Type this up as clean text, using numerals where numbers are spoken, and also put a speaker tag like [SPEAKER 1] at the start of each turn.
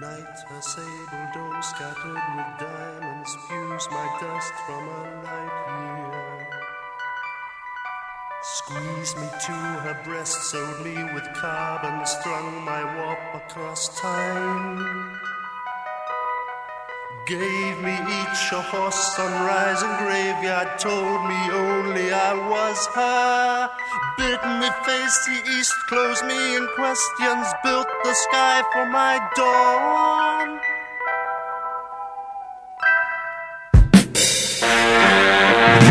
[SPEAKER 1] Night, her sable dome scattered with diamonds spews my dust from a light year. Squeezed me to her breast, sewed me with carbon, strung my warp across time. Gave me each a horse, sunrise and graveyard, told me only I was her. Bid me face the east, closed me in questions, built the sky for my dawn.